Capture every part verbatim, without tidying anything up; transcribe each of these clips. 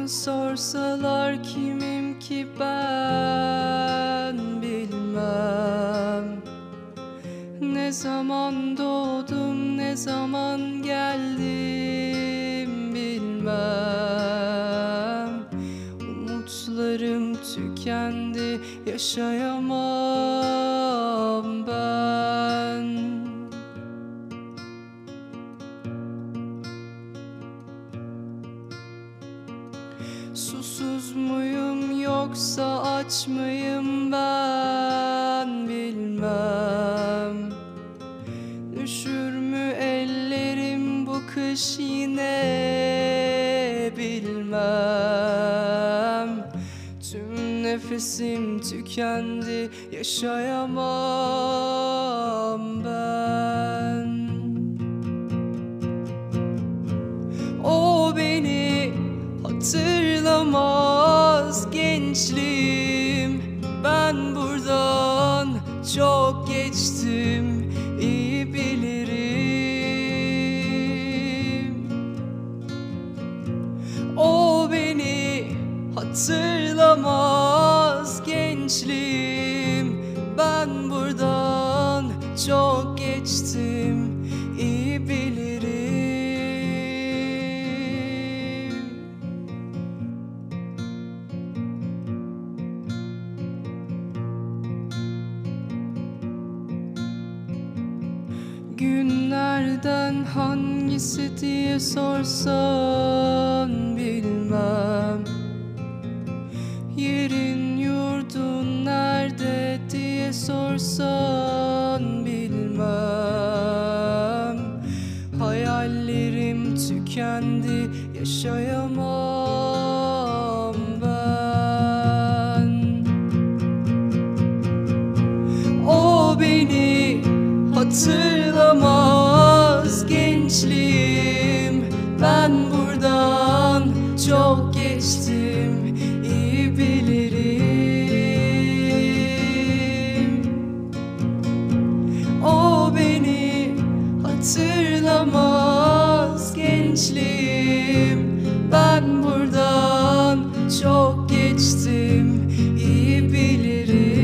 Sorsalar kimim ki ben bilmem. Ne zaman doğdum, ne zaman geldim bilmem. Umutlarım tükendi, yaşayamam ben. Susuz muyum yoksa aç mıyım ben bilmem. Üşür mü ellerim bu kış yine bilmem. Tüm nefesim tükendi, yaşayamam ben. O beni hatırlamaz gençliğim, ben buradan çok geçtim, iyi bilirim. O beni hatırlamaz gençliğim, ben buradan çok geçtim, iyi bilirim. Günlerden hangisi diye sorsan bilmem. Yerin yurdun nerede diye sorsan bilmem. Hayallerim tükendi, yaşayamam ben. O beni hatırlamaz gençliğim, ben buradan çok geçtim, iyi bilirim. O beni hatırlamaz gençliğim, ben buradan çok geçtim, iyi bilirim.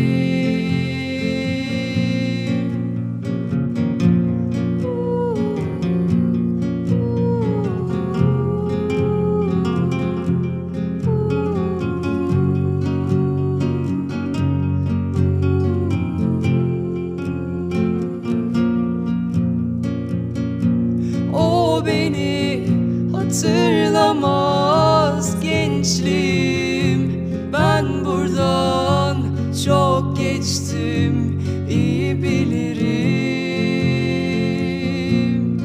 Beni hatırlamaz gençliğim, ben buradan çok geçtim, iyi bilirim.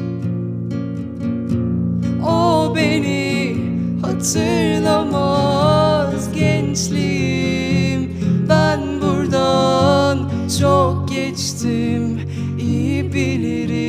O beni hatırlamaz gençliğim, ben buradan çok geçtim, iyi bilirim.